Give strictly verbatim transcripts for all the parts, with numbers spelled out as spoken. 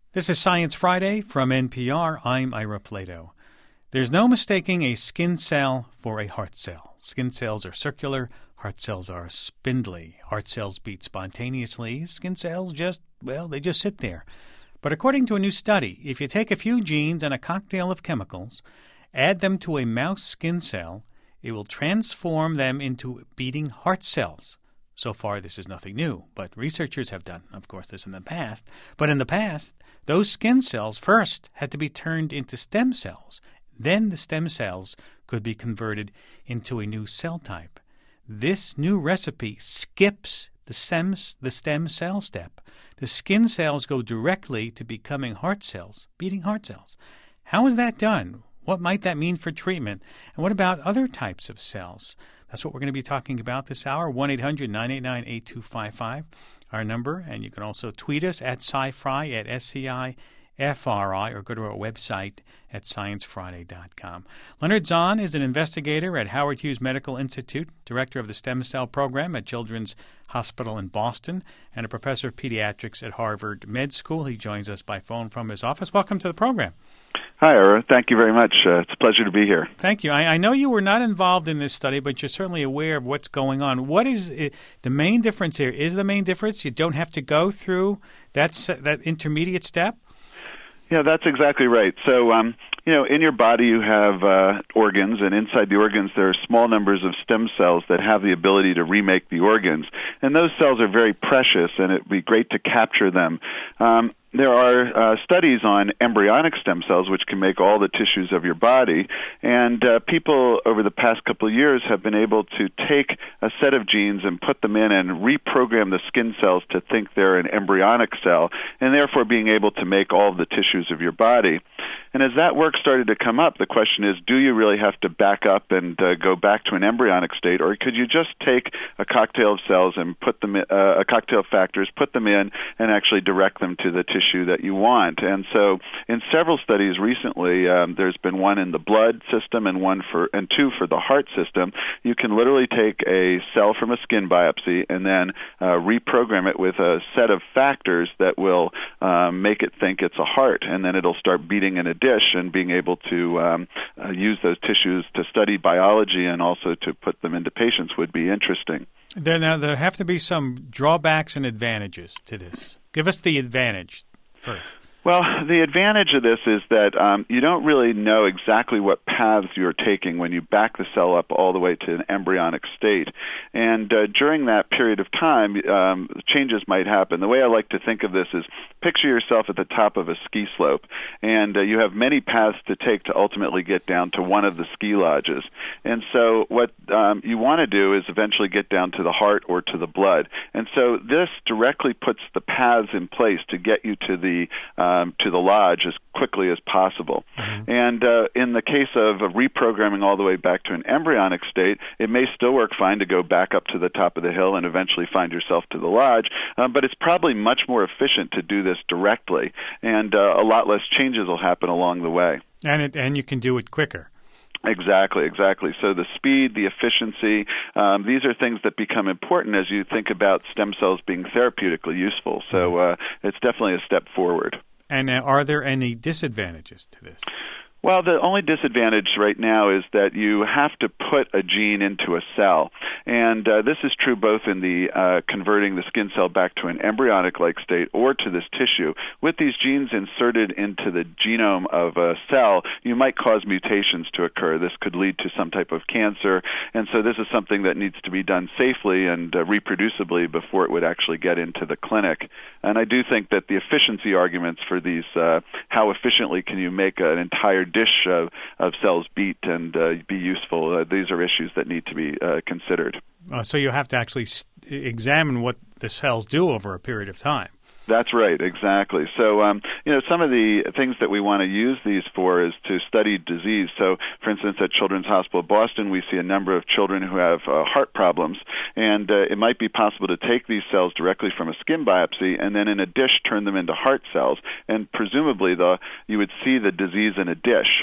This is Science Friday from N P R. I'm Ira Flato. There's no mistaking a skin cell for a heart cell. Skin cells are circular. Heart cells are spindly. Heart cells beat spontaneously. Skin cells just, well, they just sit there. But according to a new study, if you take a few genes and a cocktail of chemicals, add them to a mouse skin cell, it will transform them into beating heart cells. So far, this is nothing new, but researchers have done, of course, this in the past. But in the past, those skin cells first had to be turned into stem cells. Then the stem cells could be converted into a new cell type. This new recipe skips the stem, the stem cell step. The skin cells go directly to becoming heart cells, beating heart cells. How is that done? What might that mean for treatment? And what about other types of cells? That's what we're going to be talking about this hour. one eight hundred nine eight nine eight two five five, our number. And you can also tweet us at SciFri, at S C I F R I, or go to our website at science friday dot com. Leonard Zahn is an investigator at Howard Hughes Medical Institute, director of the Stem Cell Program at Children's Hospital in Boston, and a professor of pediatrics at Harvard Med School. He joins us by phone from his office. Welcome to the program. Hi, Ira. Thank you very much. Uh, it's a pleasure to be here. Thank you. I, I know you were not involved in this study, but you're certainly aware of what's going on. What is it, the main difference here? Is the main difference you don't have to go through that that intermediate step? Yeah, that's exactly right. So, um, you know, in your body you have uh, organs, and inside the organs there are small numbers of stem cells that have the ability to remake the organs. And those cells are very precious, and it would be great to capture them. Um, There are uh, studies on embryonic stem cells, which can make all the tissues of your body, and uh, people over the past couple of years have been able to take a set of genes and put them in and reprogram the skin cells to think they're an embryonic cell, and therefore being able to make all of the tissues of your body. And as that work started to come up, the question is, do you really have to back up and uh, go back to an embryonic state, or could you just take a cocktail of cells and put them in, uh, a cocktail of factors, put them in, and actually direct them to the tissue that you want? And so in several studies recently, um, there's been one in the blood system and one for and two for the heart system. You can literally take a cell from a skin biopsy and then uh, reprogram it with a set of factors that will um, make it think it's a heart, and then it'll start beating in a dish and being able to um, uh, use those tissues to study biology and also to put them into patients would be interesting. There, now, there have to be some drawbacks and advantages to this. Give us the advantage first. Well, the advantage of this is that um, you don't really know exactly what paths you're taking when you back the cell up all the way to an embryonic state. And uh, during that period of time, um, changes might happen. The way I like to think of this is picture yourself at the top of a ski slope, and uh, you have many paths to take to ultimately get down to one of the ski lodges. And so what um, you want to do is eventually get down to the heart or to the blood. And so this directly puts the paths in place to get you to the uh, Um, to the lodge as quickly as possible. Mm-hmm. And uh, in the case of uh, reprogramming all the way back to an embryonic state, it may still work fine to go back up to the top of the hill and eventually find yourself to the lodge, um, but it's probably much more efficient to do this directly, and uh, a lot less changes will happen along the way. And it, and you can do it quicker. Exactly, exactly. So the speed, the efficiency, um, these are things that become important as you think about stem cells being therapeutically useful. So uh, it's definitely a step forward. And uh, are there any disadvantages to this? Well, the only disadvantage right now is that you have to put a gene into a cell. And uh, this is true both in the uh, converting the skin cell back to an embryonic-like state or to this tissue. With these genes inserted into the genome of a cell, you might cause mutations to occur. This could lead to some type of cancer. And so this is something that needs to be done safely and uh, reproducibly before it would actually get into the clinic. And I do think that the efficiency arguments for these, uh, how efficiently can you make an entire dish of, of cells beat and uh, be useful, uh, these are issues that need to be uh, considered. Uh, so you have to actually st- examine what the cells do over a period of time. That's right, exactly. So, um, you know, some of the things that we want to use these for is to study disease. So, for instance, at Children's Hospital of Boston, we see a number of children who have uh, heart problems, and uh, it might be possible to take these cells directly from a skin biopsy and then in a dish turn them into heart cells, and presumably the, you would see the disease in a dish.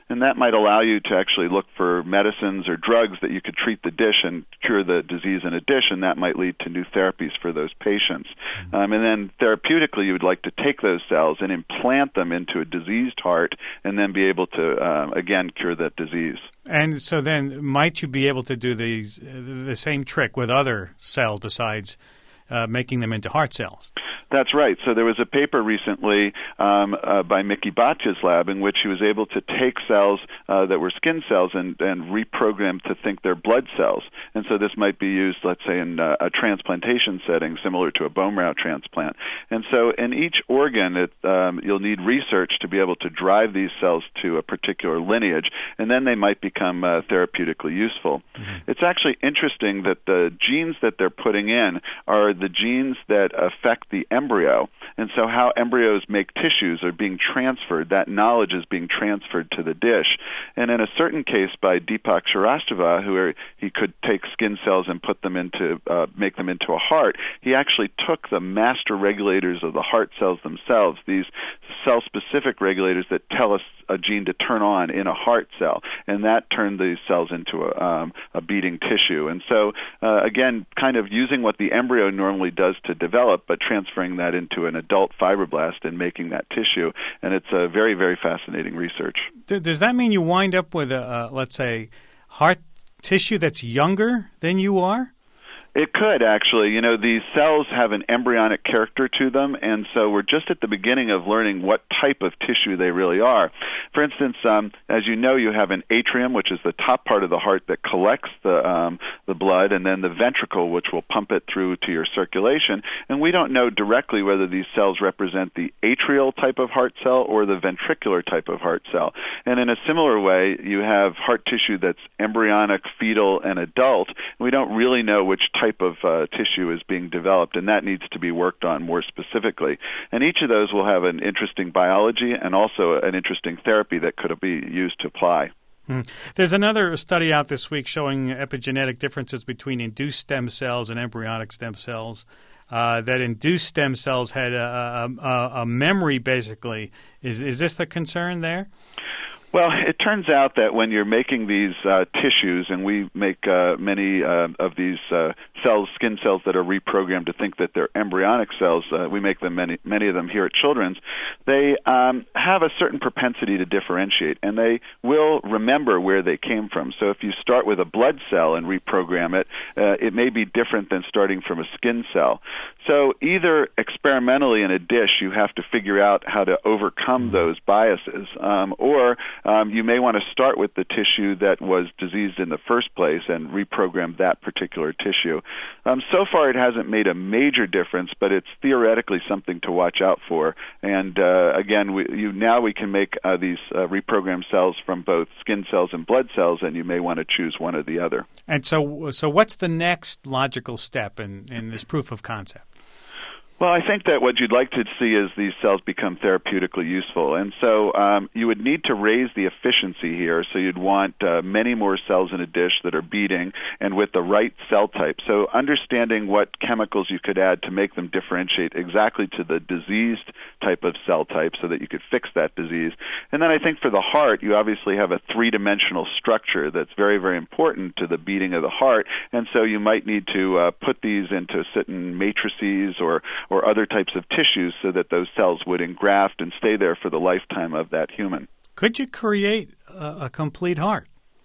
and that might allow you to actually look for medicines or drugs that you could treat the dish and cure the disease in a dish, and that might lead to new therapies for those patients. Mm-hmm. Um, and then therapeutically, you would like to take those cells and implant them into a diseased heart and then be able to, um, again, cure that disease. And so then might you be able to do these, uh, the same trick with other cells besides uh, making them into heart cells? That's right. So there was a paper recently um, uh, by Mickey Bhattcha's lab in which he was able to take cells uh, that were skin cells and, and reprogram to think they're blood cells. And so this might be used, let's say, in uh, a transplantation setting similar to a bone marrow transplant. And so in each organ, it, um, you'll need research to be able to drive these cells to a particular lineage, and then they might become uh, therapeutically useful. Mm-hmm. It's actually interesting that the genes that they're putting in are the genes that affect the embryo. And so how embryos make tissues are being transferred. That knowledge is being transferred to the dish. And in a certain case by Deepak Srivastava, who are, he could take skin cells and put them into, uh, make them into a heart, he actually took the master regulators of the heart cells themselves, these cell-specific regulators that tell us a gene to turn on in a heart cell, and that turned these cells into a, um, a beating tissue. And so, uh, again, kind of using what the embryo normally does to develop, but transferring that into an adult fibroblast and making that tissue. And it's a very, very fascinating research. Does that mean you wind up with, a, uh, let's say, heart tissue that's younger than you are? It could, actually. You know, these cells have an embryonic character to them, and so we're just at the beginning of learning what type of tissue they really are. For instance, um, as you know, you have an atrium, which is the top part of the heart that collects the um, the blood, and then the ventricle, which will pump it through to your circulation. And we don't know directly whether these cells represent the atrial type of heart cell or the ventricular type of heart cell. And in a similar way, you have heart tissue that's embryonic, fetal, and adult. We don't really know which type of uh, tissue is being developed, and that needs to be worked on more specifically. And each of those will have an interesting biology and also an interesting therapy that could be used to apply. Hmm. There's another study out this week showing epigenetic differences between induced stem cells and embryonic stem cells. Uh, that induced stem cells had a, a, a memory, basically. Is is this the concern there? Well, it turns out that when you're making these uh, tissues, and we make uh, many uh, of these uh, cells, skin cells that are reprogrammed to think that they're embryonic cells, uh, we make them many, many of them here at Children's, they um, have a certain propensity to differentiate, and they will remember where they came from. So if you start with a blood cell and reprogram it, uh, it may be different than starting from a skin cell. So either experimentally in a dish, you have to figure out how to overcome those biases, um, or Um, you may want to start with the tissue that was diseased in the first place and reprogram that particular tissue. Um, so far, it hasn't made a major difference, but it's theoretically something to watch out for. And uh, again, we, you, now we can make uh, these uh, reprogrammed cells from both skin cells and blood cells, and you may want to choose one or the other. And so, so what's the next logical step in, in this proof of concept? Well, I think that what you'd like to see is these cells become therapeutically useful. And so um, you would need to raise the efficiency here. So you'd want uh, many more cells in a dish that are beating and with the right cell type. So understanding what chemicals you could add to make them differentiate exactly to the diseased type of cell type so that you could fix that disease. And then I think for the heart, you obviously have a three-dimensional structure that's very, very important to the beating of the heart. And so you might need to uh, put these into certain matrices or or other types of tissues so that those cells would engraft and stay there for the lifetime of that human. Could you create a, a complete heart?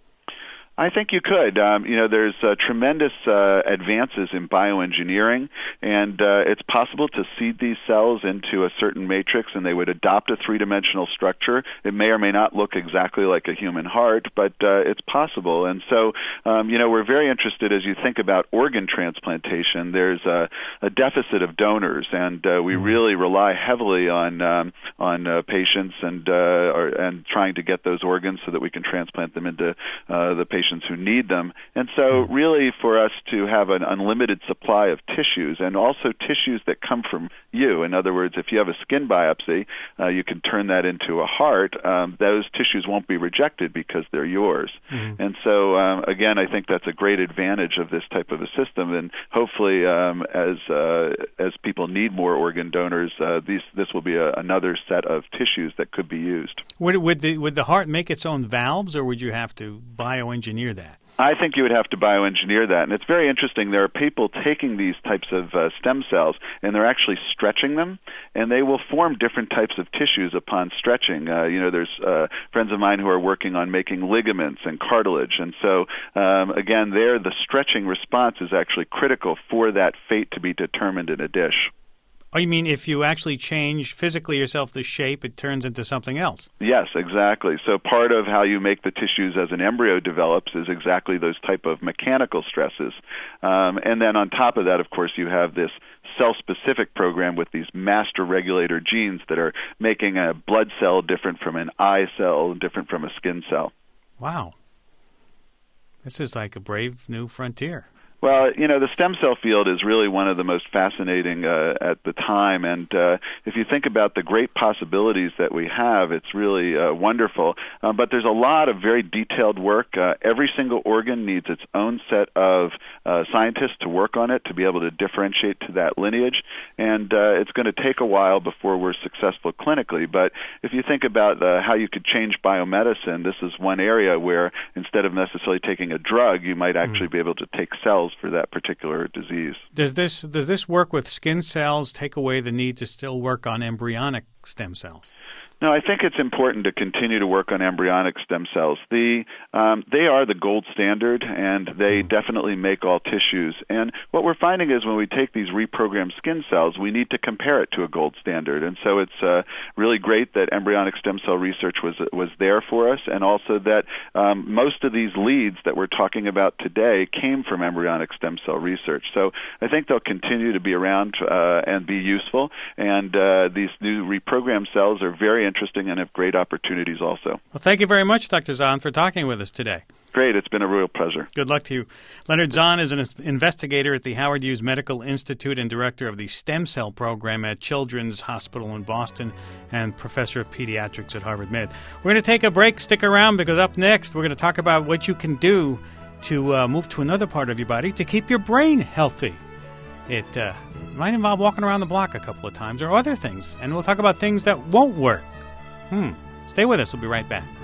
I think you could. Um, you know, there's uh, tremendous uh, advances in bioengineering, and uh, it's possible to seed these cells into a certain matrix, and they would adopt a three-dimensional structure. It may or may not look exactly like a human heart, but uh, it's possible. And so, um, you know, we're very interested as you think about organ transplantation. There's a, a deficit of donors, and uh, we really rely heavily on um, on uh, patients and uh, or, and trying to get those organs so that we can transplant them into uh, the patient's patients who need them. And so really for us to have an unlimited supply of tissues, and also tissues that come from you. In other words, if you have a skin biopsy, uh, you can turn that into a heart. Um, those tissues won't be rejected because they're yours. Mm-hmm. And so, um, again, I think that's a great advantage of this type of a system. And hopefully, um, as uh, as people need more organ donors, uh, these this will be a, another set of tissues that could be used. Would, would the would the heart make its own valves, or would you have to bioengineer that? I think you would have to bioengineer that. And it's very interesting. There are people taking these types of uh, stem cells, and they're actually stretching them, and they will form different types of tissues upon stretching. Uh, you know, there's uh, friends of mine who are working on making ligaments and cartilage. And so, um, again, there the stretching response is actually critical for that fate to be determined in a dish. Oh, you mean if you actually change physically yourself the shape, it turns into something else? Yes, exactly. So part of how you make the tissues as an embryo develops is exactly those type of mechanical stresses. Um, and then on top of that, of course, you have this cell-specific program with these master regulator genes that are making a blood cell different from an eye cell, different from a skin cell. Wow. This is like a brave new frontier. Well, you know, the stem cell field is really one of the most fascinating uh, at the time, and uh, if you think about the great possibilities that we have, it's really uh, wonderful. Uh, but there's a lot of very detailed work. Uh, every single organ needs its own set of uh, scientists to work on it to be able to differentiate to that lineage, and uh, it's going to take a while before we're successful clinically. But if you think about uh, how you could change biomedicine, this is one area where instead of necessarily taking a drug, you might actually mm. be able to take cells for that particular disease. Does this does this work with skin cells take away the need to still work on embryonic stem cells? No, I think it's important to continue to work on embryonic stem cells. The um, they are the gold standard, and they definitely make all tissues. And what we're finding is when we take these reprogrammed skin cells, we need to compare it to a gold standard. And so it's uh, really great that embryonic stem cell research was was there for us, and also that um, most of these leads that we're talking about today came from embryonic stem cell research. So I think they'll continue to be around uh, and be useful. And uh, these new reprogrammed cells are very interesting and have great opportunities also. Well, thank you very much, Doctor Zahn, for talking with us today. Great. It's been a real pleasure. Good luck to you. Leonard Zahn is an investigator at the Howard Hughes Medical Institute and director of the Stem Cell Program at Children's Hospital in Boston and professor of pediatrics at Harvard Med. We're going to take a break. Stick around, because up next we're going to talk about what you can do to uh, move to another part of your body to keep your brain healthy. It uh, might involve walking around the block a couple of times or other things, and we'll talk about things that won't work. Hmm. Stay with us. We'll be right back.